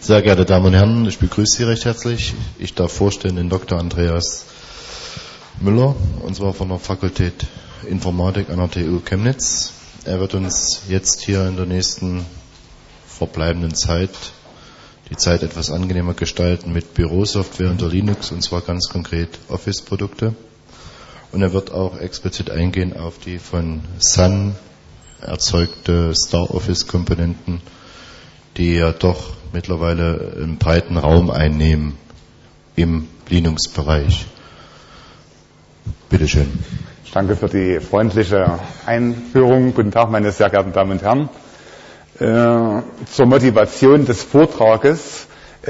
Sehr geehrte Damen und Herren, ich begrüße Sie recht herzlich. Ich darf vorstellen den Dr. Andreas Müller, und zwar von der Fakultät Informatik an der TU Chemnitz. Er wird uns jetzt hier in der nächsten verbleibenden Zeit die Zeit etwas angenehmer gestalten mit Bürosoftware unter Linux, und zwar ganz konkret Office-Produkte. Und er wird auch explizit eingehen auf die von Sun erzeugte StarOffice-Komponenten, die ja doch mittlerweile einen breiten Raum einnehmen im Linux-Bereich. Bitte schön. Danke für die freundliche Einführung. Guten Tag, meine sehr geehrten Damen und Herren. Zur Motivation des Vortrages.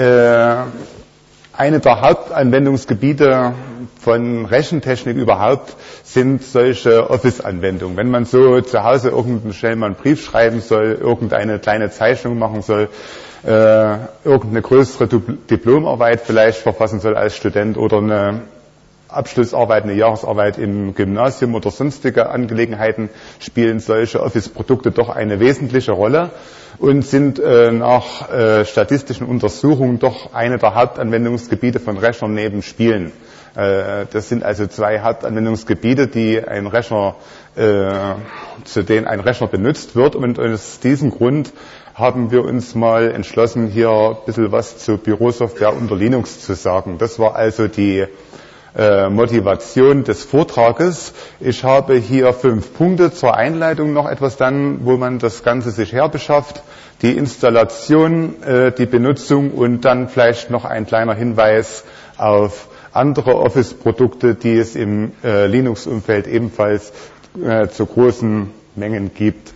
Eine der Hauptanwendungsgebiete von Rechentechnik überhaupt sind solche Office-Anwendungen. Wenn man so zu Hause schnell mal einen Brief schreiben soll, irgendeine kleine Zeichnung machen soll, irgendeine größere Diplomarbeit vielleicht verfassen soll als Student oder eine Abschlussarbeit, eine Jahresarbeit im Gymnasium oder sonstige Angelegenheiten, spielen solche Office-Produkte doch eine wesentliche Rolle und sind nach statistischen Untersuchungen doch eine der Hauptanwendungsgebiete von Rechnern neben Spielen. Das sind also zwei Hauptanwendungsgebiete, zu denen ein Rechner benutzt wird, und aus diesem Grund haben wir uns mal entschlossen, hier ein bisschen was zu Bürosoftware unter Linux zu sagen. Das war also die Motivation des Vortrages. Ich habe hier 5 Punkte zur Einleitung, noch etwas dann, wo man das Ganze sich herbeschafft, die Installation, die Benutzung und dann vielleicht noch ein kleiner Hinweis auf andere Office-Produkte, die es im Linux-Umfeld ebenfalls zu großen Mengen gibt.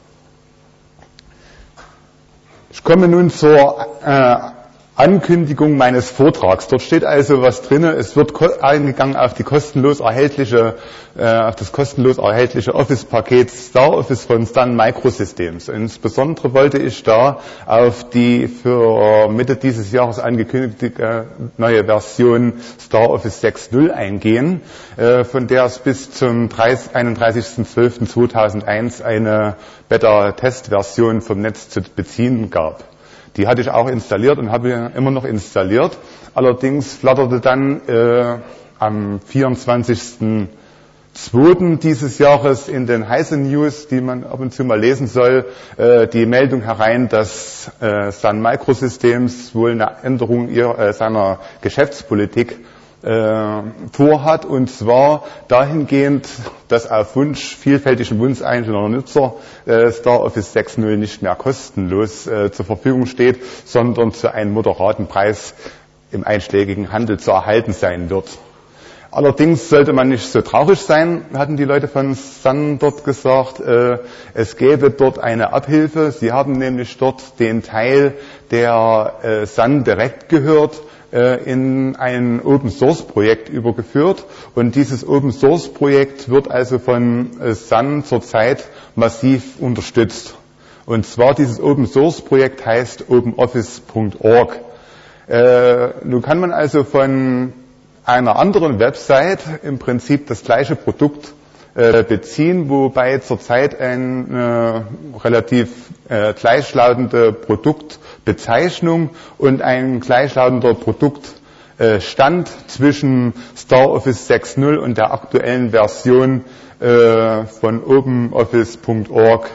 Ich komme nun zur Ankündigung meines Vortrags. Dort steht also was drin. Es wird eingegangen auf das kostenlos erhältliche Office-Paket StarOffice von Sun Microsystems. Insbesondere wollte ich da auf die für Mitte dieses Jahres angekündigte neue Version StarOffice 6.0 eingehen, von der es bis zum 31.12.2001 eine Beta-Test-Version vom Netz zu beziehen gab. Die hatte ich auch installiert und habe immer noch installiert. Allerdings flatterte dann am 24.02. dieses Jahres in den heißen News, die man ab und zu mal lesen soll, die Meldung herein, dass Sun Microsystems wohl eine Änderung seiner Geschäftspolitik vorhat, und zwar dahingehend, dass auf vielfältigen Wunsch einzelner Nutzer StarOffice 6.0 nicht mehr kostenlos zur Verfügung steht, sondern zu einem moderaten Preis im einschlägigen Handel zu erhalten sein wird. Allerdings sollte man nicht so traurig sein, hatten die Leute von Sun dort gesagt. Es gäbe dort eine Abhilfe. Sie haben nämlich dort den Teil, der Sun direkt gehört, in ein Open-Source-Projekt übergeführt, und dieses Open-Source-Projekt wird also von Sun zurzeit massiv unterstützt. Und zwar dieses Open-Source-Projekt heißt openoffice.org. Nun kann man also von einer anderen Website im Prinzip das gleiche Produkt beziehen, wobei zurzeit eine relativ gleichlautende Produktbezeichnung und ein gleichlautender Produktstand zwischen StarOffice 6.0 und der aktuellen Version von OpenOffice.org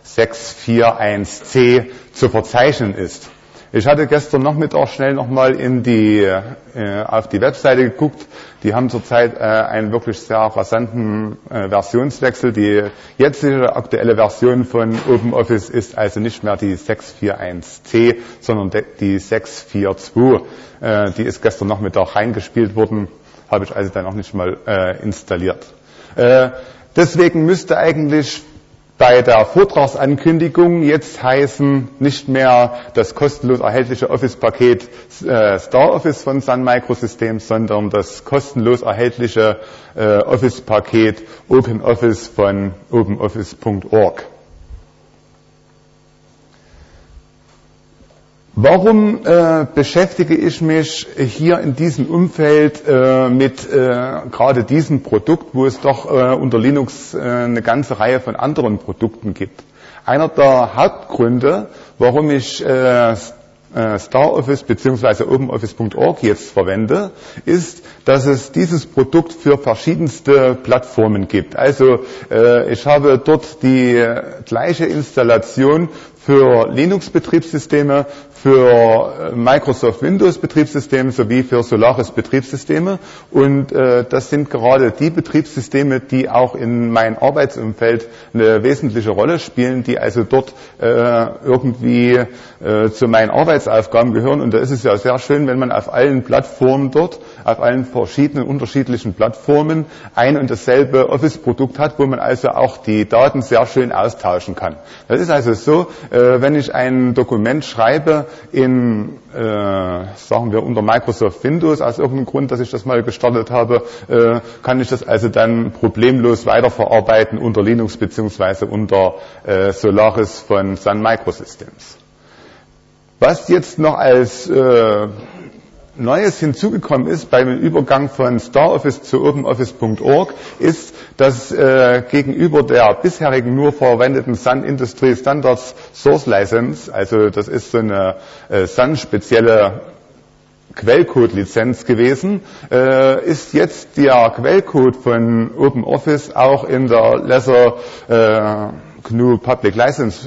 6.4.1c zu verzeichnen ist. Ich hatte gestern Nachmittag schnell nochmal auf die Webseite geguckt. Die haben zurzeit einen wirklich sehr rasanten Versionswechsel. Die jetzige aktuelle Version von OpenOffice ist also nicht mehr die 6.4.1c, sondern die 6.4.2. Die ist gestern Nachmittag reingespielt worden, habe ich also dann auch nicht mal installiert. Deswegen müsste eigentlich bei der Vortragsankündigung jetzt heißen, nicht mehr das kostenlos erhältliche Office-Paket StarOffice von Sun Microsystems, sondern das kostenlos erhältliche Office-Paket OpenOffice von openoffice.org. Warum beschäftige ich mich hier in diesem Umfeld mit gerade diesem Produkt, wo es doch unter Linux eine ganze Reihe von anderen Produkten gibt? Einer der Hauptgründe, warum ich StarOffice bzw. OpenOffice.org jetzt verwende, ist, dass es dieses Produkt für verschiedenste Plattformen gibt. Also ich habe dort die gleiche Installation für Linux-Betriebssysteme, für Microsoft Windows-Betriebssysteme sowie für Solaris-Betriebssysteme. Und das sind gerade die Betriebssysteme, die auch in meinem Arbeitsumfeld eine wesentliche Rolle spielen, die also dort irgendwie zu meinen Arbeitsaufgaben gehören. Und da ist es ja sehr schön, wenn man auf allen Plattformen dort, auf allen verschiedenen unterschiedlichen Plattformen ein und dasselbe Office-Produkt hat, wo man also auch die Daten sehr schön austauschen kann. Das ist also so, wenn ich ein Dokument schreibe in, sagen wir, unter Microsoft Windows, aus irgendeinem Grund, dass ich das mal gestartet habe, kann ich das also dann problemlos weiterverarbeiten unter Linux bzw. unter Solaris von Sun Microsystems. Was jetzt noch als Neues hinzugekommen ist beim Übergang von StarOffice zu OpenOffice.org ist, dass gegenüber der bisherigen nur verwendeten Sun Industry Standards Source License, also das ist so eine Sun spezielle Quellcode-Lizenz gewesen, ist jetzt der Quellcode von OpenOffice auch in der Lesser GNU Public License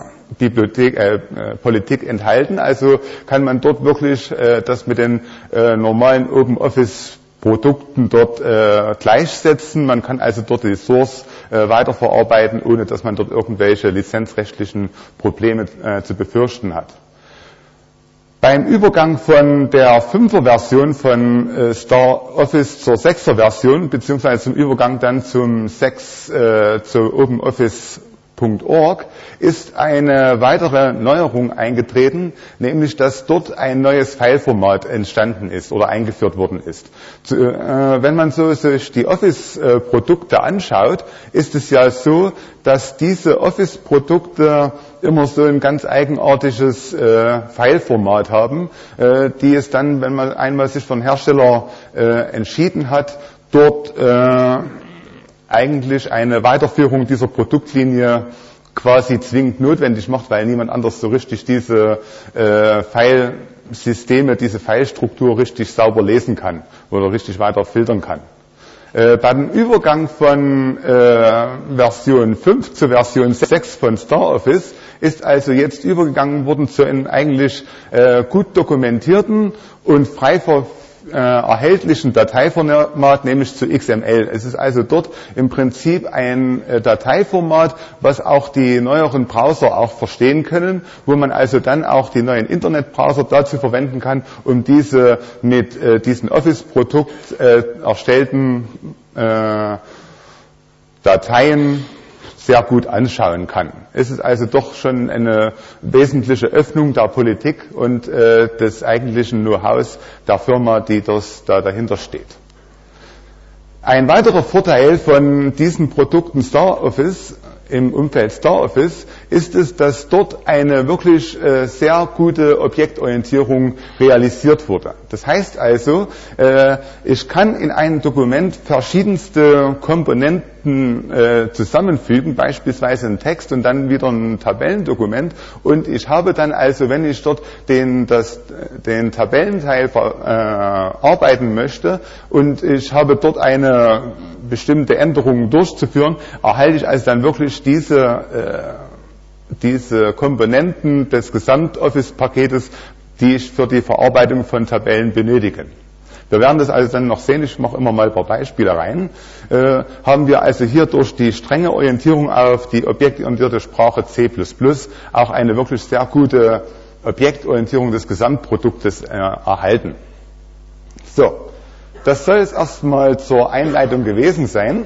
Politik enthalten, also kann man dort wirklich das mit den normalen OpenOffice-Produkten dort gleichsetzen. Man kann also dort die Source weiterverarbeiten, ohne dass man dort irgendwelche lizenzrechtlichen Probleme zu befürchten hat. Beim Übergang von der 5er Version von StarOffice zur 6er Version, beziehungsweise zum Übergang dann zum zu OpenOffice.org ist eine weitere Neuerung eingetreten, nämlich dass dort ein neues Fileformat entstanden ist oder eingeführt worden ist. Wenn man so sich die Office-Produkte anschaut, ist es ja so, dass diese Office-Produkte immer so ein ganz eigenartiges Fileformat haben, die es dann, wenn man einmal sich von Hersteller entschieden hat, dort eigentlich eine Weiterführung dieser Produktlinie quasi zwingend notwendig macht, weil niemand anders so richtig diese Filesysteme, diese Filestruktur richtig sauber lesen kann oder richtig weiter filtern kann. Beim Übergang von Version 5 zu Version 6 von StarOffice ist also jetzt übergegangen worden zu einem eigentlich gut dokumentierten und frei erhältlichen Dateiformat, nämlich zu XML. Es ist also dort im Prinzip ein Dateiformat, was auch die neueren Browser auch verstehen können, wo man also dann auch die neuen Internetbrowser dazu verwenden kann, um diese mit diesem Office-Produkt erstellten Dateien sehr gut anschauen kann. Es ist also doch schon eine wesentliche Öffnung der Politik und des eigentlichen Know-hows der Firma, die da dahinter steht. Ein weiterer Vorteil von diesen Produkten StarOffice im Umfeld StarOffice ist es, dass dort eine wirklich sehr gute Objektorientierung realisiert wurde. Das heißt also, ich kann in einem Dokument verschiedenste Komponenten zusammenfügen, beispielsweise einen Text und dann wieder ein Tabellendokument, und ich habe dann also, wenn ich dort den Tabellenteil verarbeiten möchte und ich habe dort eine bestimmte Änderungen durchzuführen, erhalte ich also dann wirklich diese Komponenten des Gesamt-Office-Paketes, die ich für die Verarbeitung von Tabellen benötige. Wir werden das also dann noch sehen, ich mache immer mal ein paar Beispiele rein. Haben wir also hier durch die strenge Orientierung auf die objektorientierte Sprache C++ auch eine wirklich sehr gute Objektorientierung des Gesamtproduktes erhalten. So, das soll es erstmal zur Einleitung gewesen sein.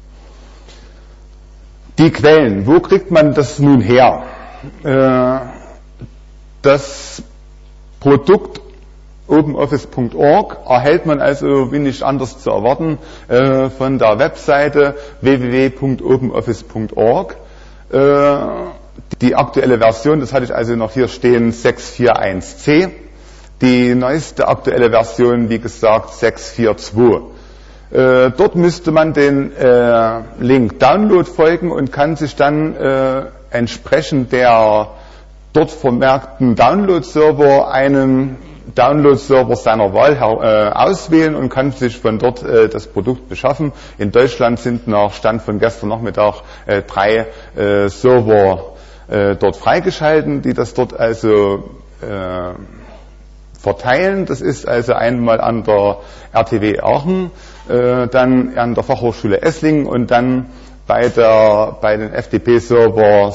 Die Quellen, wo kriegt man das nun her? Das Produkt OpenOffice.org erhält man also, wie nicht anders zu erwarten, von der Webseite www.openoffice.org. Die aktuelle Version, das hatte ich also noch hier stehen, 6.4.1c. Die neueste aktuelle Version, wie gesagt, 6.4.2. Dort müsste man den Link Download folgen und kann sich dann entsprechend der dort vermerkten Download-Server einen Download-Server seiner Wahl auswählen und kann sich von dort das Produkt beschaffen. In Deutschland sind nach Stand von gestern Nachmittag 3 Server dort freigeschalten, die das dort also verteilen. Das ist also einmal an der RTW Aachen, dann an der Fachhochschule Esslingen und dann bei den FTP-Server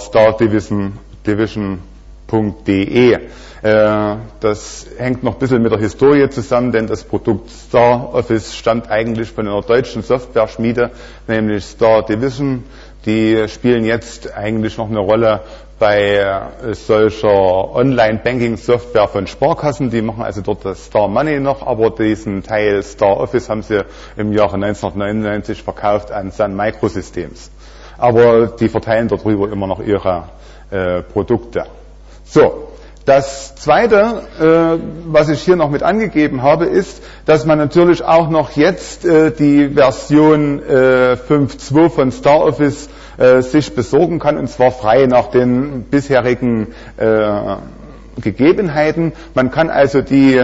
stardivision.de. Das hängt noch ein bisschen mit der Historie zusammen, denn das Produkt Star Office stammt eigentlich von einer deutschen Software-Schmiede, nämlich Star Division. Die spielen jetzt eigentlich noch eine Rolle bei solcher Online-Banking-Software von Sparkassen. Die machen also dort das Star Money noch, aber diesen Teil Star Office haben sie im Jahre 1999 verkauft an Sun Microsystems. Aber die verteilen darüber immer noch ihre Produkte. So. Das Zweite, was ich hier noch mit angegeben habe, ist, dass man natürlich auch noch jetzt die Version 5.2 von Star Office sich besorgen kann, und zwar frei nach den bisherigen Gegebenheiten. Man kann also die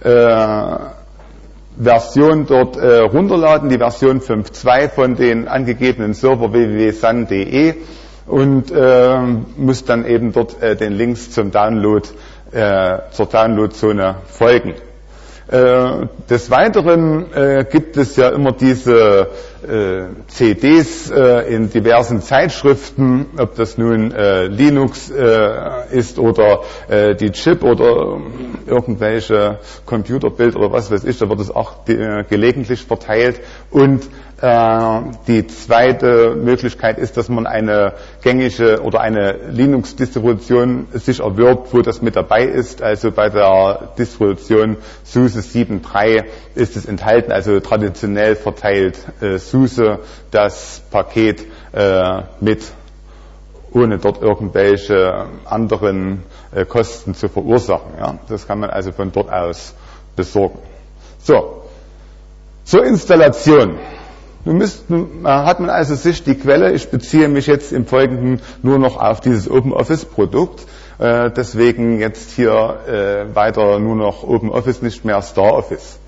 Version dort runterladen, die Version 5.2 von den angegebenen Server www.sun.de. Und muss dann eben dort den Links zum Download, zur Downloadzone folgen. Des Weiteren gibt es ja immer diese CDs in diversen Zeitschriften, ob das nun Linux ist oder die Chip oder irgendwelche Computerbild oder was weiß ich, da wird es auch gelegentlich verteilt. Und die zweite Möglichkeit ist, dass man eine gängige oder eine Linux-Distribution sich erwirbt, wo das mit dabei ist. Also bei der Distribution SUSE 7.3 ist es enthalten, also traditionell verteilt SUSE das Paket mit, ohne dort irgendwelche anderen Kosten zu verursachen. Ja? Das kann man also von dort aus besorgen. So, zur Installation. Nun hat man also sich die Quelle, ich beziehe mich jetzt im Folgenden nur noch auf dieses OpenOffice-Produkt, deswegen jetzt hier weiter nur noch OpenOffice, nicht mehr Star Office.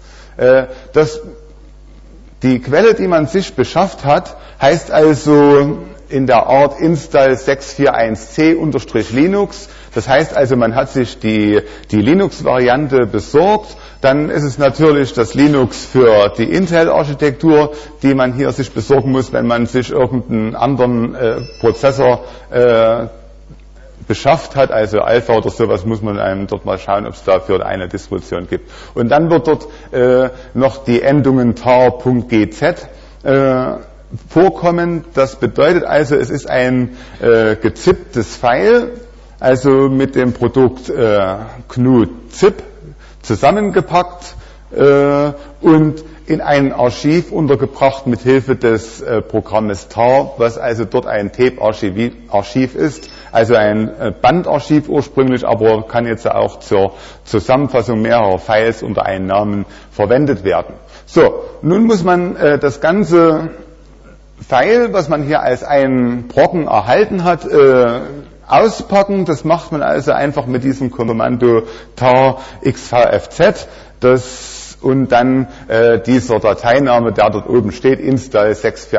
Die Quelle, die man sich beschafft hat, heißt also in der Art install 641c-Linux. Das heißt also, man hat sich die Linux-Variante besorgt. Dann ist es natürlich das Linux für die Intel-Architektur, die man hier sich besorgen muss, wenn man sich irgendeinen anderen Prozessor beschafft hat, also Alpha oder sowas, muss man einem dort mal schauen, ob es dafür eine Distribution gibt. Und dann wird dort noch die Endungen tar.gz vorkommen. Das bedeutet also, es ist ein gezipptes File, also mit dem Produkt GNU-zip zusammengepackt und in ein Archiv untergebracht mit Hilfe des Programmes tar, was also dort ein Tape-Archiv ist, also ein Bandarchiv ursprünglich, aber kann jetzt auch zur Zusammenfassung mehrerer Files unter einem Namen verwendet werden. So, nun muss man das ganze File, was man hier als einen Brocken erhalten hat, auspacken. Das macht man also einfach mit diesem Kommando tar xvfz. Und dann dieser Dateiname, der dort oben steht, install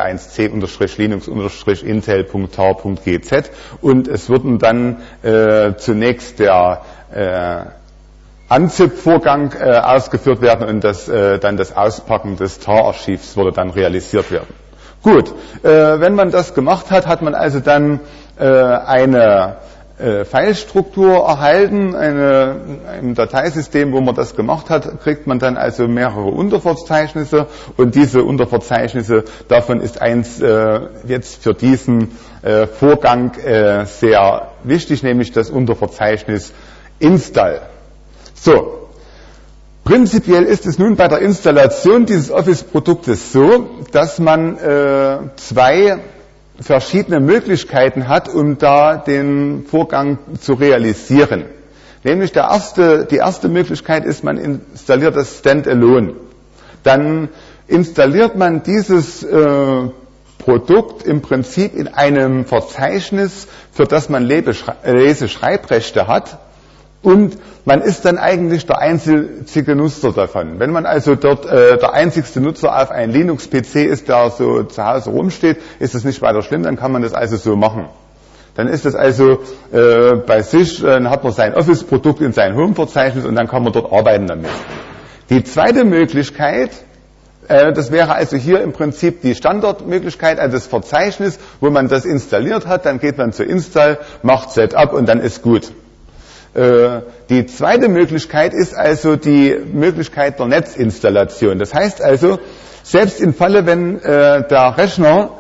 641c-linux-intel.tar.gz. Und es würden dann zunächst der Unzip-Vorgang ausgeführt werden und dann das Auspacken des tar-Archivs würde dann realisiert werden. Gut, wenn man das gemacht hat, hat man also dann eine Filestruktur erhalten, im Dateisystem, wo man das gemacht hat, kriegt man dann also mehrere Unterverzeichnisse und diese Unterverzeichnisse, davon ist eins jetzt für diesen Vorgang sehr wichtig, nämlich das Unterverzeichnis install. So, prinzipiell ist es nun bei der Installation dieses Office-Produktes so, dass man zwei verschiedene Möglichkeiten hat, um da den Vorgang zu realisieren. Nämlich die erste Möglichkeit ist, man installiert das Standalone. Dann installiert man dieses Produkt im Prinzip in einem Verzeichnis, für das man Lese-Schreibrechte hat, und man ist dann eigentlich der einzige Nutzer davon. Wenn man also dort der einzigste Nutzer auf einem Linux-PC ist, der so zu Hause rumsteht, ist das nicht weiter schlimm, dann kann man das also so machen. Dann ist das also bei sich, dann hat man sein Office-Produkt in sein Home-Verzeichnis und dann kann man dort arbeiten damit. Die zweite Möglichkeit, das wäre also hier im Prinzip die Standardmöglichkeit, also das Verzeichnis, wo man das installiert hat, dann geht man zu Install, macht Setup und dann ist gut. Die zweite Möglichkeit ist also die Möglichkeit der Netzinstallation. Das heißt also, selbst im Falle, wenn der Rechner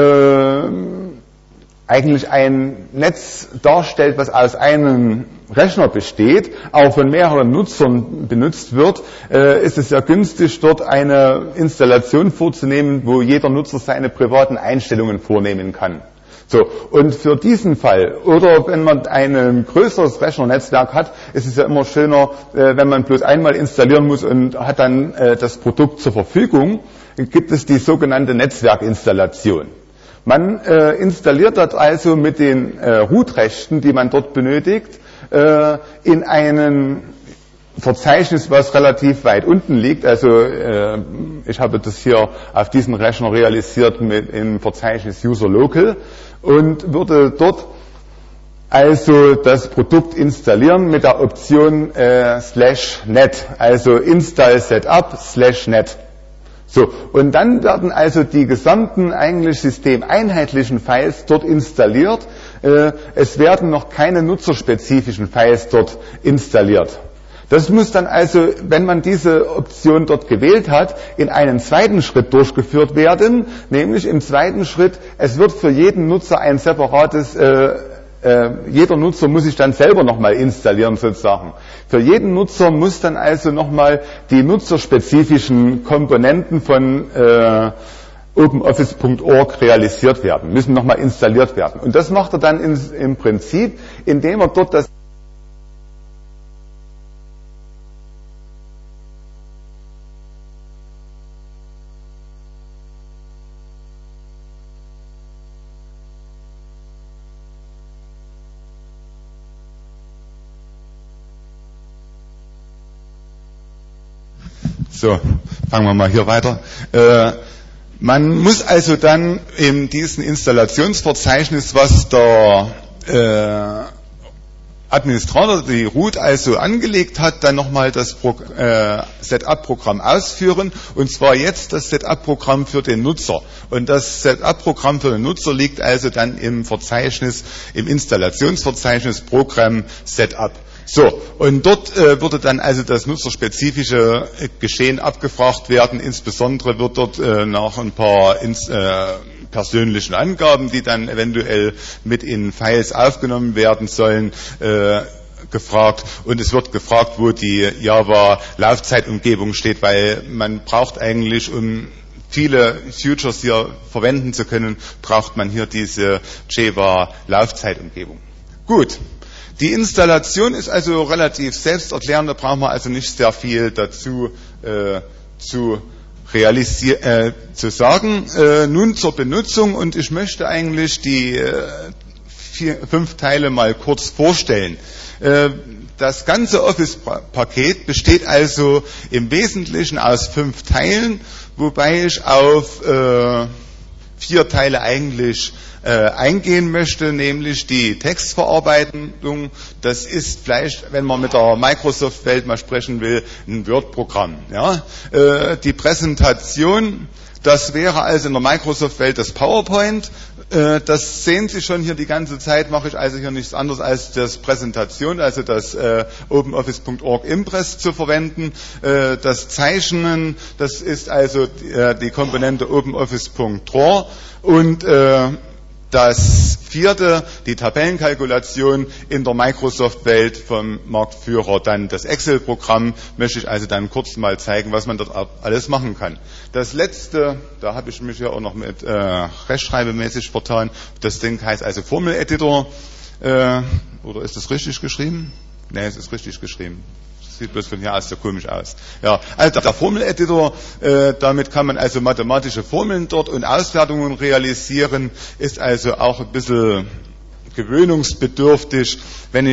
eigentlich ein Netz darstellt, was aus einem Rechner besteht, aber von mehreren Nutzern benutzt wird, ist es sehr günstig, dort eine Installation vorzunehmen, wo jeder Nutzer seine privaten Einstellungen vornehmen kann. So, und für diesen Fall, oder wenn man ein größeres Rechnernetzwerk hat, ist es ja immer schöner, wenn man bloß einmal installieren muss und hat dann das Produkt zur Verfügung, gibt es die sogenannte Netzwerkinstallation. Man installiert dort also mit den Root-Rechten, die man dort benötigt, in einem Verzeichnis, was relativ weit unten liegt. Also ich habe das hier auf diesem Rechner realisiert mit im Verzeichnis User Local und würde dort also das Produkt installieren mit der Option /net, also install setup /net. So, und dann werden also die gesamten eigentlich systemeinheitlichen Files dort installiert. Es werden noch keine nutzerspezifischen Files dort installiert. Das muss dann also, wenn man diese Option dort gewählt hat, in einem zweiten Schritt durchgeführt werden, nämlich im zweiten Schritt, es wird für jeden Nutzer ein separates, jeder Nutzer muss sich dann selber nochmal installieren sozusagen. Für jeden Nutzer muss dann also nochmal die nutzerspezifischen Komponenten von OpenOffice.org realisiert werden, müssen nochmal installiert werden. Und das macht er dann im Prinzip, indem er dort das So, fangen wir mal hier weiter. Man muss also dann in diesem Installationsverzeichnis, was der Administrator, die Root also angelegt hat, dann nochmal das Setup-Programm ausführen, und zwar jetzt das Setup-Programm für den Nutzer. Und das Setup-Programm für den Nutzer liegt also dann im Verzeichnis, im Installationsverzeichnis Program Setup. So, und dort würde dann also das nutzerspezifische Geschehen abgefragt werden. Insbesondere wird dort nach ein paar persönlichen Angaben, die dann eventuell mit in Files aufgenommen werden sollen, gefragt. Und es wird gefragt, wo die Java-Laufzeitumgebung steht, weil man braucht eigentlich, um viele Futures hier verwenden zu können, braucht man hier diese Java-Laufzeitumgebung. Gut. Die Installation ist also relativ selbsterklärend, da brauchen wir also nicht sehr viel dazu zu sagen. Nun zur Benutzung, und ich möchte eigentlich die 5 Teile mal kurz vorstellen. Das ganze Office-Paket besteht also im Wesentlichen aus 5 Teilen, wobei ich auf 4 Teile eigentlich eingehen möchte, nämlich die Textverarbeitung. Das ist vielleicht, wenn man mit der Microsoft-Welt mal sprechen will, ein Word-Programm. Ja? Die Präsentation, das wäre also in der Microsoft-Welt das PowerPoint. Das sehen Sie schon hier die ganze Zeit, mache ich also hier nichts anderes als das Präsentation, also das OpenOffice.org Impress zu verwenden. Das Zeichnen, das ist also die Komponente OpenOffice.draw, und das 4., die Tabellenkalkulation in der Microsoft-Welt vom Marktführer, dann das Excel-Programm, möchte ich also dann kurz mal zeigen, was man dort alles machen kann. Das letzte, da habe ich mich ja auch noch mit rechtschreibemäßig vertan, das Ding heißt also Formel-Editor, oder ist das richtig geschrieben? Nee, es ist richtig geschrieben. sieht bloß von hier aus so komisch aus. Ja, also der Formeleditor, damit kann man also mathematische Formeln dort und Auswertungen realisieren, ist also auch ein bisschen gewöhnungsbedürftig.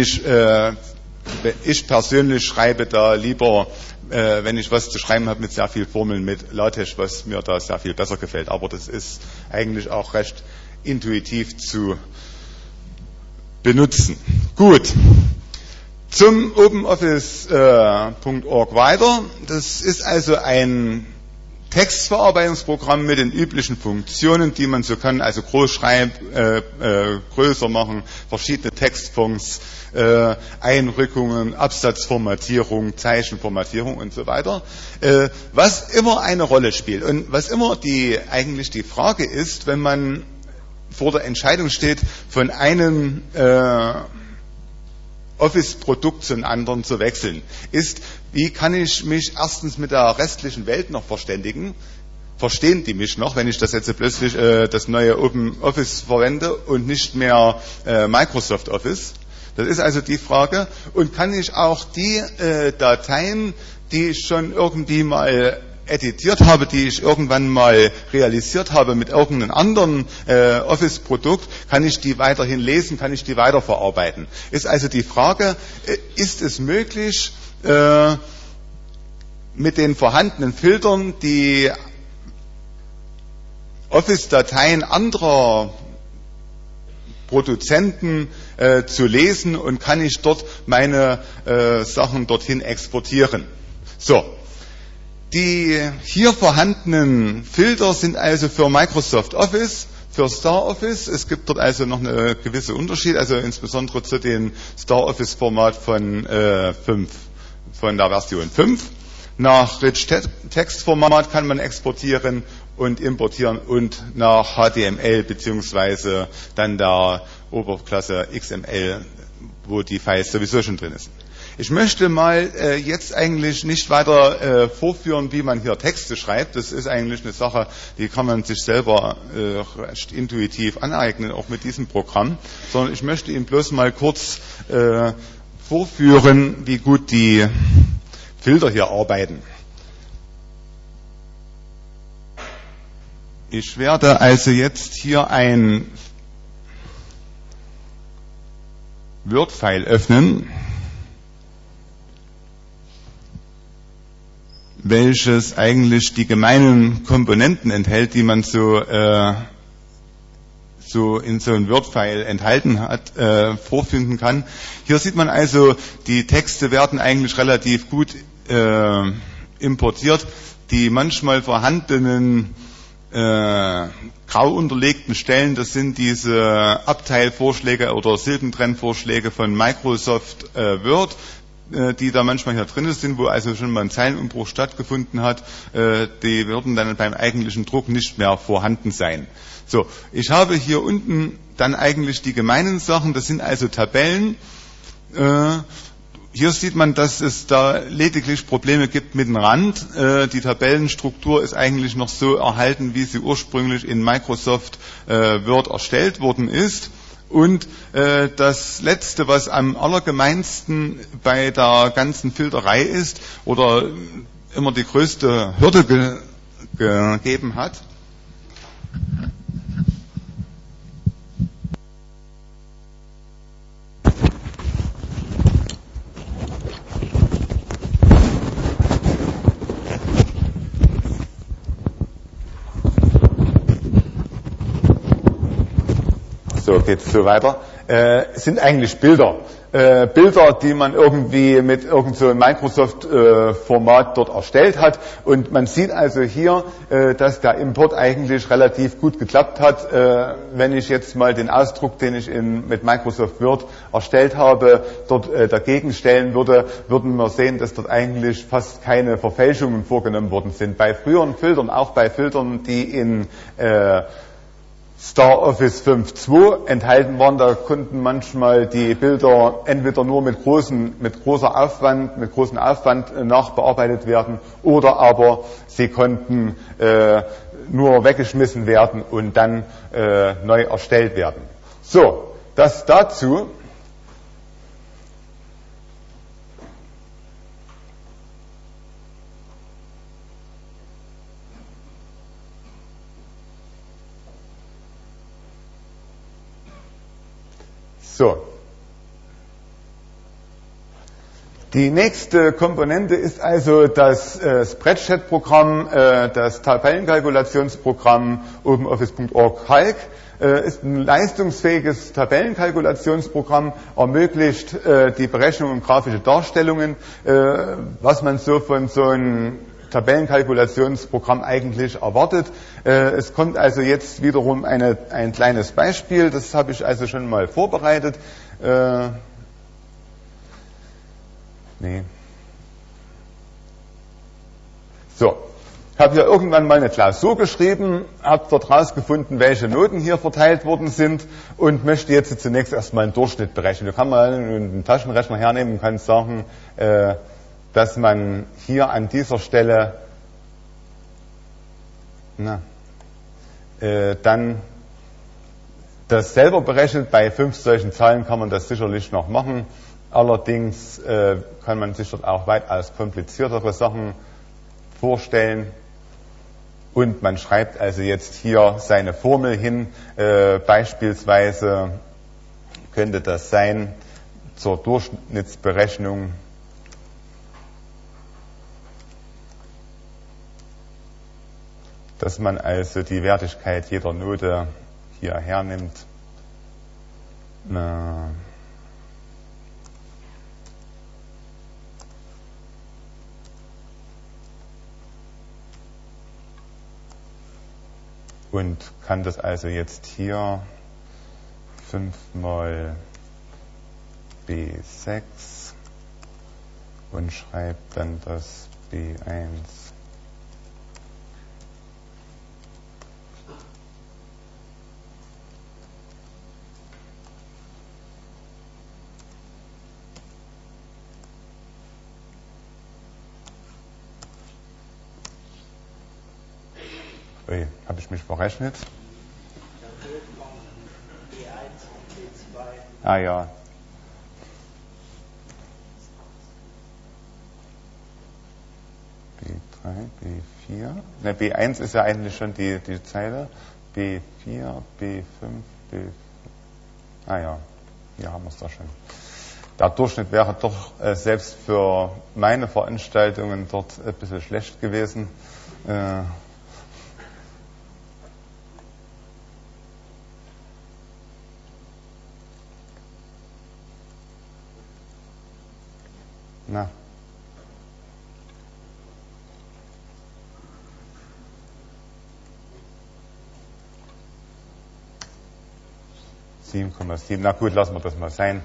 Ich persönlich schreibe da lieber, wenn ich was zu schreiben habe, mit sehr viel Formeln mit LaTeX, was mir da sehr viel besser gefällt. Aber das ist eigentlich auch recht intuitiv zu benutzen. Gut. Zum OpenOffice.org weiter. Das ist also ein Textverarbeitungsprogramm mit den üblichen Funktionen, die man so kann, also größer machen, verschiedene Textfonds, Einrückungen, Absatzformatierung, Zeichenformatierung und so weiter, was immer eine Rolle spielt und was immer eigentlich die Frage ist, wenn man vor der Entscheidung steht, von einem Office-Produkt zum anderen zu wechseln, ist, wie kann ich mich erstens mit der restlichen Welt noch verständigen? Verstehen die mich noch, wenn ich das jetzt plötzlich das neue Open Office verwende und nicht mehr Microsoft Office? Das ist also die Frage. Und kann ich auch die Dateien, die ich schon irgendwie mal editiert habe, die ich irgendwann mal realisiert habe mit irgendeinem anderen Office-Produkt, kann ich die weiterhin lesen, kann ich die weiterverarbeiten? Ist also die Frage, ist es möglich, mit den vorhandenen Filtern die Office-Dateien anderer Produzenten zu lesen und kann ich dort meine Sachen dorthin exportieren? So. Die hier vorhandenen Filter sind also für Microsoft Office, für Star Office. Es gibt dort also noch einen gewissen Unterschied, also insbesondere zu dem Star Office Format von der Version 5. Nach Rich Text Format kann man exportieren und importieren und nach HTML beziehungsweise dann der Oberklasse XML, wo die Files sowieso schon drin sind. Ich möchte mal jetzt eigentlich nicht weiter vorführen, wie man hier Texte schreibt. Das ist eigentlich eine Sache, die kann man sich selber recht intuitiv aneignen, auch mit diesem Programm. Sondern ich möchte Ihnen bloß mal kurz vorführen, wie gut die Filter hier arbeiten. Ich werde also jetzt hier ein Word-File öffnen, welches eigentlich die gemeinen Komponenten enthält, die man so in so einem Word-File enthalten hat, vorfinden kann. Hier sieht man also, die Texte werden eigentlich relativ gut importiert. Die manchmal vorhandenen grau unterlegten Stellen, das sind diese Abteilvorschläge oder Silbentrennvorschläge von Microsoft Word, die da manchmal hier drin sind, wo also schon mal ein Zeilenumbruch stattgefunden hat, die würden dann beim eigentlichen Druck nicht mehr vorhanden sein. So, ich habe hier unten dann eigentlich die gemeinen Sachen, das sind also Tabellen. Hier sieht man, dass es da lediglich Probleme gibt mit dem Rand. Die Tabellenstruktur ist eigentlich noch so erhalten, wie sie ursprünglich in Microsoft Word erstellt worden ist. Und das Letzte, was am allergemeinsten bei der ganzen Filterei ist oder immer die größte Hürde gegeben hat, so geht's so weiter, sind eigentlich Bilder. Bilder, die man irgendwie mit irgend so einem Microsoft-Format dort erstellt hat. Und man sieht also hier, dass der Import eigentlich relativ gut geklappt hat. Wenn ich jetzt mal den Ausdruck, den ich mit Microsoft Word erstellt habe, dort dagegen stellen würde, würden wir sehen, dass dort eigentlich fast keine Verfälschungen vorgenommen worden sind. Bei früheren Filtern, auch bei Filtern, die in Star Office 5.2 enthalten waren, da konnten manchmal die Bilder entweder nur mit großem Aufwand nachbearbeitet werden oder aber sie konnten nur weggeschmissen werden und dann neu erstellt werden. So, das dazu. So. Die nächste Komponente ist also das Spreadsheet-Programm, das Tabellenkalkulationsprogramm OpenOffice.org Calc. Ist ein leistungsfähiges Tabellenkalkulationsprogramm, ermöglicht die Berechnung und grafische Darstellungen, was man so von so einem Tabellenkalkulationsprogramm eigentlich erwartet. Es kommt also jetzt wiederum ein kleines Beispiel, das habe ich also schon mal vorbereitet. So, ich habe hier irgendwann mal eine Klausur geschrieben, habe dort rausgefunden, welche Noten hier verteilt worden sind und möchte jetzt zunächst erstmal einen Durchschnitt berechnen. Da kann man einen Taschenrechner hernehmen und kann sagen, dass man hier an dieser Stelle dann das selber berechnet. Bei 5 solchen Zahlen kann man das sicherlich noch machen. Allerdings kann man sich dort auch weitaus kompliziertere Sachen vorstellen. Und man schreibt also jetzt hier seine Formel hin. Beispielsweise könnte das sein zur Durchschnittsberechnung dass man also die Wertigkeit jeder Note hier hernimmt. Und kann das also jetzt hier 5 mal B6 und schreibt dann das B1. Ui, habe ich mich verrechnet? B1 und B2. Ah ja. B3, B4. Ne, B1 ist ja eigentlich schon die Zeile. B4, B5, B5. Ah ja, hier haben wir es doch schon. Der Durchschnitt wäre doch selbst für meine Veranstaltungen dort ein bisschen schlecht gewesen. Na. Na gut, lassen wir das mal sein.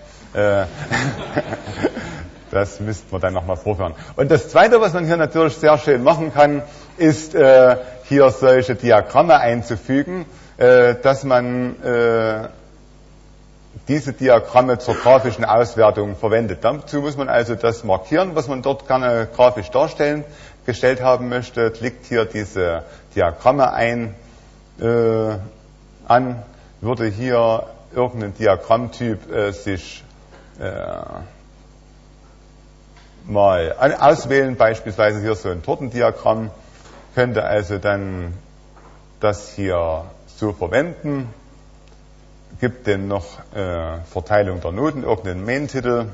Das müssten wir dann nochmal vorführen. Und das Zweite, was man hier natürlich sehr schön machen kann, ist hier solche Diagramme einzufügen, dass man diese Diagramme zur grafischen Auswertung verwendet. Dazu muss man also das markieren, was man dort gerne grafisch gestellt haben möchte, klickt hier diese Diagramme an, würde hier irgendeinen Diagrammtyp sich mal auswählen, beispielsweise hier so ein Tortendiagramm, könnte also dann das hier so verwenden, gibt denn noch Verteilung der Noten, irgendeinen Main-Titel.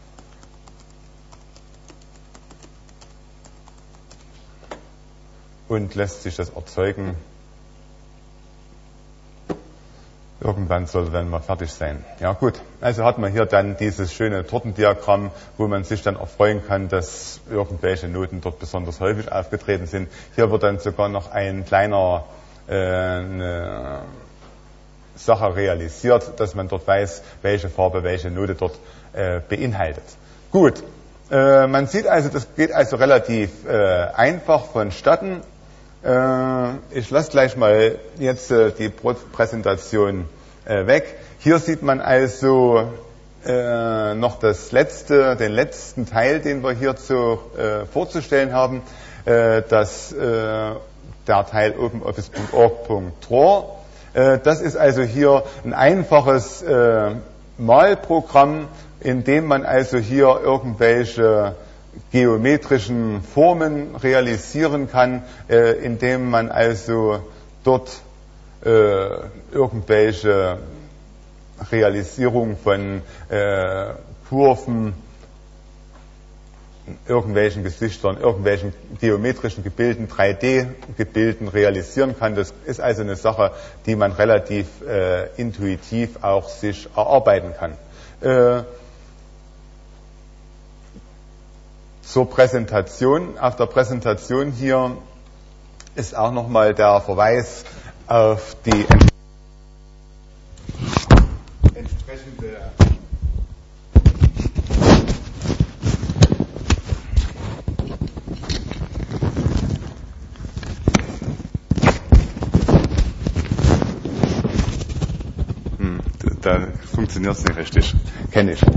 Und lässt sich das erzeugen. Irgendwann sollte dann mal fertig sein. Ja gut, also hat man hier dann dieses schöne Tortendiagramm, wo man sich dann erfreuen kann, dass irgendwelche Noten dort besonders häufig aufgetreten sind. Hier wird dann sogar noch ein kleiner eine Sache realisiert, dass man dort weiß, welche Farbe welche Note dort beinhaltet. Gut, man sieht also, das geht also relativ einfach vonstatten. Ich lasse gleich mal jetzt die Präsentation weg. Hier sieht man also noch den letzten Teil, den wir hier vorzustellen haben, dass der Teil OpenOffice.org.draw. Das ist also hier ein einfaches Malprogramm, in dem man also hier irgendwelche geometrischen Formen realisieren kann, indem man also dort irgendwelche Realisierung von Kurven, irgendwelchen Gesichtern, irgendwelchen geometrischen Gebilden, 3D-Gebilden realisieren kann. Das ist also eine Sache, die man relativ intuitiv auch sich erarbeiten kann. Zur Präsentation. Auf der Präsentation hier ist auch nochmal der Verweis auf die entsprechende da funktioniert es nicht richtig. Kenne ich.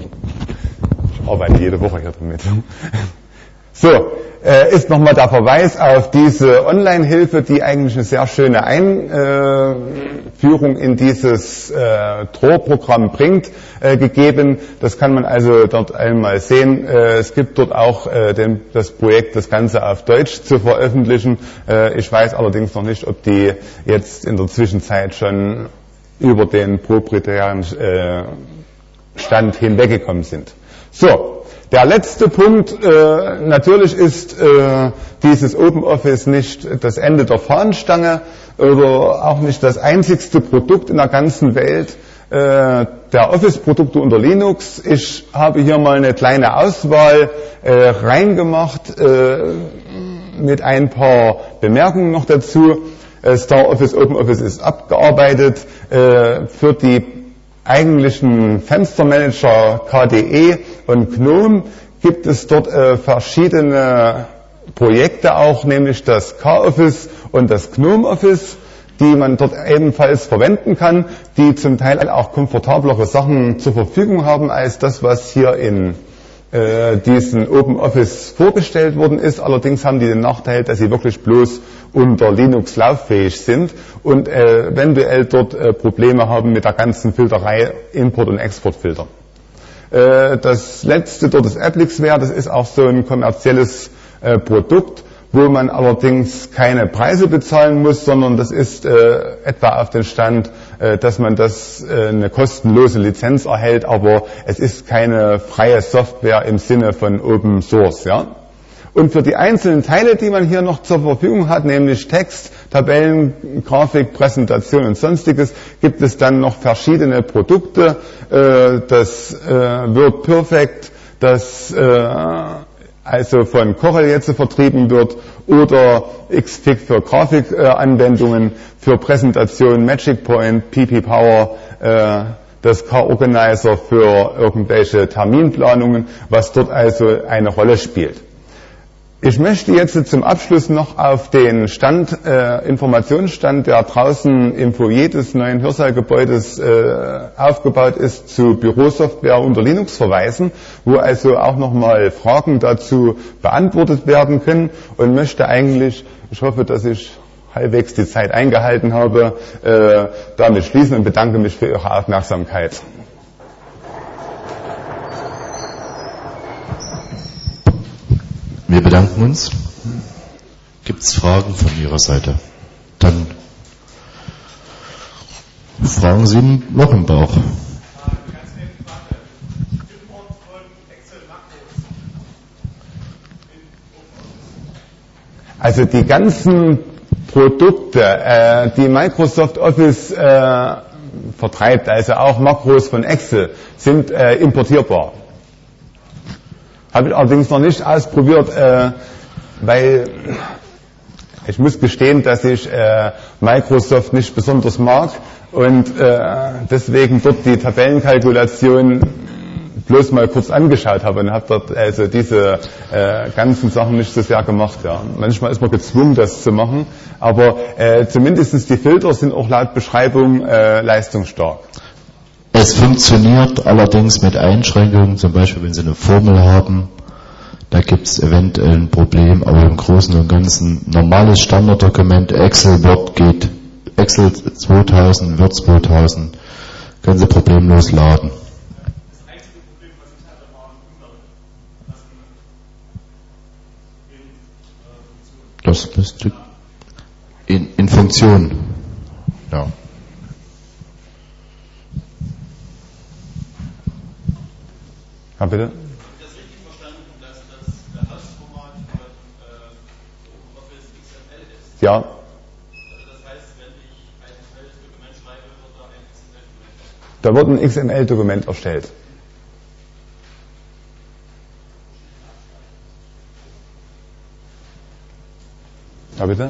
Ich arbeite jede Woche hier damit. So, ist nochmal der Verweis auf diese Online-Hilfe, die eigentlich eine sehr schöne Einführung in dieses Tor-Programm bringt, gegeben. Das kann man also dort einmal sehen. Es gibt dort auch das Projekt, das Ganze auf Deutsch zu veröffentlichen. Ich weiß allerdings noch nicht, ob die jetzt in der Zwischenzeit schon über den proprietären Stand hinweggekommen sind. So, der letzte Punkt, natürlich ist dieses OpenOffice nicht das Ende der Fahnenstange oder auch nicht das einzigste Produkt in der ganzen Welt der Office-Produkte unter Linux. Ich habe hier mal eine kleine Auswahl reingemacht mit ein paar Bemerkungen noch dazu. StarOffice, OpenOffice ist abgearbeitet. Für die eigentlichen Fenstermanager KDE und GNOME gibt es dort verschiedene Projekte auch, nämlich das KOffice und das GNOME Office, die man dort ebenfalls verwenden kann, die zum Teil auch komfortablere Sachen zur Verfügung haben als das, was hier in diesen OpenOffice vorgestellt worden ist. Allerdings haben die den Nachteil, dass sie wirklich bloß unter Linux lauffähig sind und eventuell dort Probleme haben mit der ganzen Filterei, Import- und Exportfilter. Das letzte dort ist Applixware, das ist auch so ein kommerzielles Produkt, wo man allerdings keine Preise bezahlen muss, sondern das ist etwa auf den Stand, dass man das eine kostenlose Lizenz erhält, aber es ist keine freie Software im Sinne von Open Source, ja. Und für die einzelnen Teile, die man hier noch zur Verfügung hat, nämlich Text, Tabellen, Grafik, Präsentation und Sonstiges, gibt es dann noch verschiedene Produkte. Das WordPerfect, das also von Corel jetzt vertrieben wird, oder Xfig für Grafikanwendungen, für Präsentation, Magic Point, PP Power, das K-Organizer für irgendwelche Terminplanungen, was dort also eine Rolle spielt. Ich möchte jetzt zum Abschluss noch auf den Informationsstand, der draußen im Foyer des neuen Hörsaalgebäudes aufgebaut ist, zu Bürosoftware unter Linux verweisen, wo also auch nochmal Fragen dazu beantwortet werden können, und möchte eigentlich, ich hoffe, dass ich halbwegs die Zeit eingehalten habe, damit schließen und bedanke mich für Ihre Aufmerksamkeit. Wir bedanken uns. Gibt es Fragen von Ihrer Seite? Dann fragen Sie noch im Bauch. Also die ganzen Produkte, die Microsoft Office vertreibt, also auch Makros von Excel, sind importierbar. Habe ich allerdings noch nicht ausprobiert, weil ich muss gestehen, dass ich Microsoft nicht besonders mag und deswegen dort die Tabellenkalkulation bloß mal kurz angeschaut habe und habe dort also diese ganzen Sachen nicht so sehr gemacht. Ja. Manchmal ist man gezwungen, das zu machen, aber zumindest die Filter sind auch laut Beschreibung leistungsstark. Es funktioniert allerdings mit Einschränkungen, zum Beispiel wenn Sie eine Formel haben, da gibt es eventuell ein Problem, aber im Großen und Ganzen normales Standarddokument, Excel, Word geht, Excel 2000, Word 2000, können Sie problemlos laden. Das einzige Problem, was ich hatte, war in Das müsste in Funktion, ja. bitte? Habe ich das richtig verstanden, dass das Hausformat von OpenOffice XML ist? Ja. Also das heißt, wenn ich ein schnelles Dokument schreibe, wird da ein XML-Dokument. Da wird ein XML-Dokument erstellt. Ja, bitte?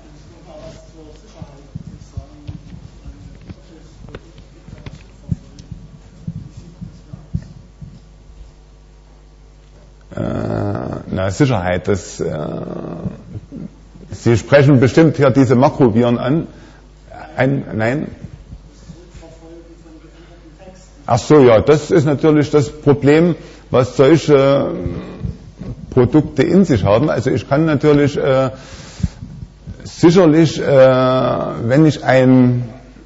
Sicherheit. Sie sprechen bestimmt hier diese Makroviren an. Nein? Ach so, ja, das ist natürlich das Problem, was solche Produkte in sich haben. Also ich kann natürlich sicherlich, wenn ich ein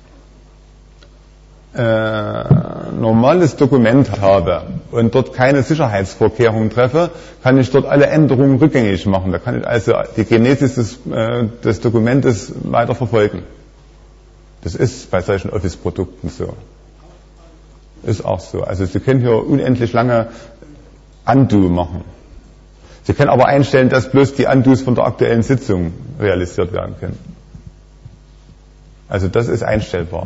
normales Dokument habe und dort keine Sicherheitsvorkehrungen treffe, kann ich dort alle Änderungen rückgängig machen. Da kann ich also die Genesis des Dokumentes weiter verfolgen. Das ist bei solchen Office-Produkten so. Ist auch so. Also Sie können hier unendlich lange Undo machen. Sie können aber einstellen, dass bloß die Undos von der aktuellen Sitzung realisiert werden können. Also das ist einstellbar.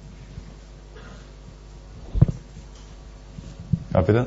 Ja, bitte?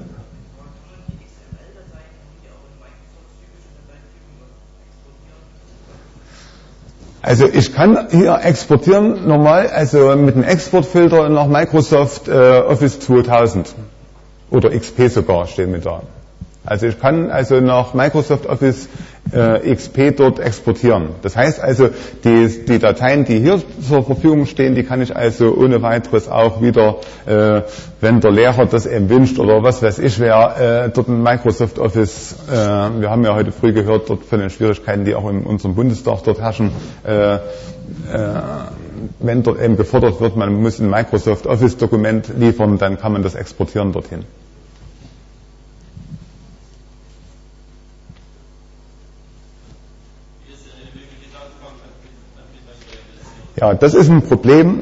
Also ich kann hier exportieren normal, also mit einem Exportfilter nach Microsoft Office 2000 oder XP sogar steht mit da. Also ich kann also nach Microsoft Office XP dort exportieren. Das heißt also, die Dateien, die hier zur Verfügung stehen, die kann ich also ohne weiteres auch wieder, wenn der Lehrer das eben wünscht oder was weiß ich wer, dort in Microsoft Office, wir haben ja heute früh gehört, dort von den Schwierigkeiten, die auch in unserem Bundestag dort herrschen, wenn dort eben gefordert wird, man muss ein Microsoft Office Dokument liefern, dann kann man das exportieren dorthin. Ja, das ist ein Problem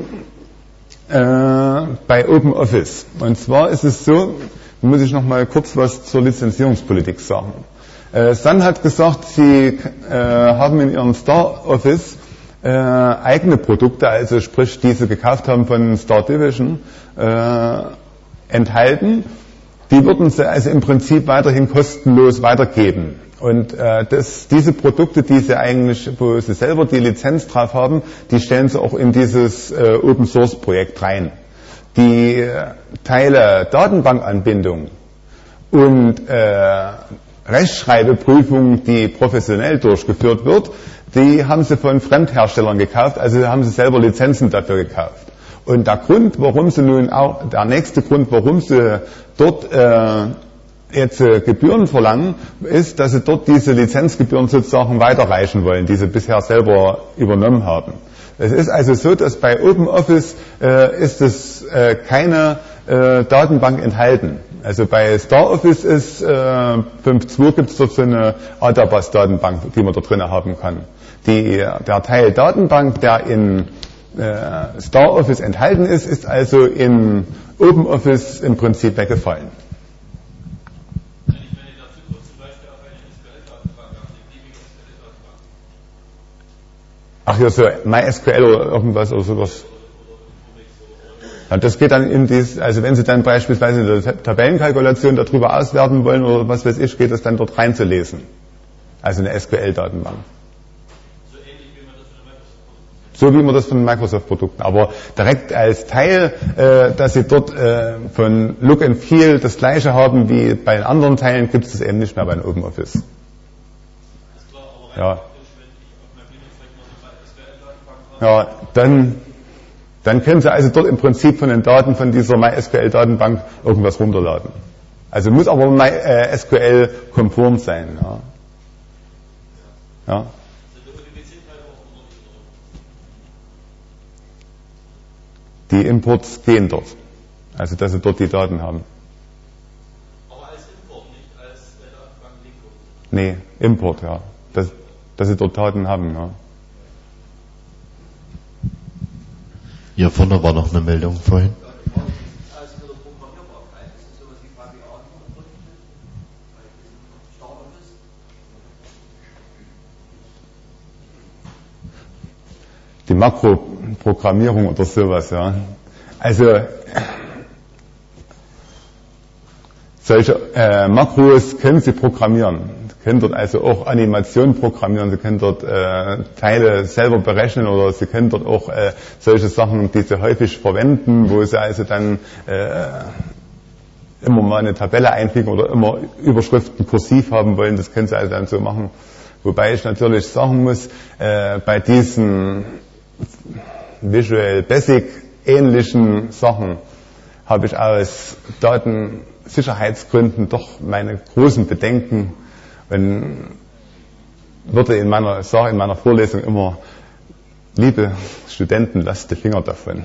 bei OpenOffice. Und zwar ist es so, muss ich noch mal kurz was zur Lizenzierungspolitik sagen. Sun hat gesagt, sie haben in ihrem Star Office eigene Produkte, also sprich, die sie gekauft haben von Star Division, enthalten. Die würden sie also im Prinzip weiterhin kostenlos weitergeben. Und diese Produkte, die sie eigentlich, wo sie selber die Lizenz drauf haben, die stellen sie auch in dieses Open Source Projekt rein. Die Teile Datenbankanbindung und Rechtschreibeprüfung, die professionell durchgeführt wird, die haben sie von Fremdherstellern gekauft, also haben sie selber Lizenzen dafür gekauft. Und der nächste Grund, warum sie dort jetzt Gebühren verlangen, ist, dass sie dort diese Lizenzgebühren sozusagen weiterreichen wollen, die sie bisher selber übernommen haben. Es ist also so, dass bei OpenOffice ist es keine Datenbank enthalten. Also bei StarOffice ist 5.2 gibt es dort so eine Adabas-Datenbank, die man da drin haben kann. Der Teil Datenbank, der in StarOffice enthalten ist, ist also in OpenOffice im Prinzip weggefallen. Wenn ich dazu zum Beispiel auf eine SQL-Datenbank, auf eine beliebige SQL-Datenbank. Ach ja, so MySQL oder irgendwas oder sowas. Ja, das geht dann also wenn Sie dann beispielsweise eine Tabellenkalkulation darüber auswerten wollen oder was weiß ich, geht es dann dort reinzulesen. Also eine SQL-Datenbank. So wie man das von Microsoft-Produkten. Aber direkt als Teil, dass Sie dort von Look and Feel das gleiche haben wie bei den anderen Teilen, gibt es das eben nicht mehr bei OpenOffice. Ja. Ja, dann können Sie also dort im Prinzip von den Daten von dieser MySQL-Datenbank irgendwas runterladen. Also muss aber MySQL-konform sein. Ja. Ja. Die Imports gehen dort. Also dass Sie dort die Daten haben. Aber als Import, nicht als Datenbank-Link? Nee, Import, ja. Dass Sie dort Daten haben, ja. Hier vorne war noch eine Meldung vorhin. die Makroprogrammierung oder sowas, ja. Also solche Makros können Sie programmieren. Sie können dort also auch Animationen programmieren, Sie können dort Teile selber berechnen oder Sie können dort auch solche Sachen, die Sie häufig verwenden, wo Sie also dann immer mal eine Tabelle einfügen oder immer Überschriften kursiv haben wollen, das können Sie also dann so machen. Wobei ich natürlich sagen muss, bei diesen Visual Basic ähnlichen Sachen habe ich aus Datensicherheitsgründen doch meine großen Bedenken und würde in meiner Vorlesung immer, liebe Studenten, lasst die Finger davon.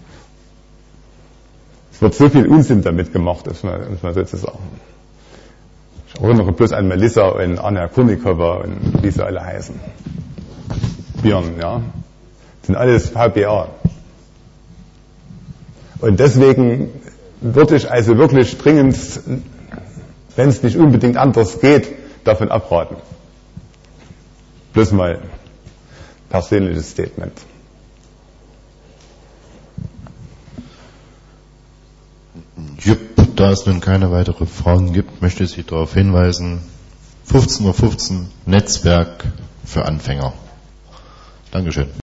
Es wird so viel Unsinn damit gemacht, muss man sozusagen. Ich erinnere bloß an Melissa und Anna Kurnikova und wie sie alle heißen. Björn, ja. Das sind alles VBA. Und deswegen würde ich also wirklich dringend, wenn es nicht unbedingt anders geht, davon abraten. Bloß mal persönliches Statement. Jupp, da es nun keine weiteren Fragen gibt, möchte ich Sie darauf hinweisen, 15:15 Uhr Netzwerk für Anfänger. Dankeschön.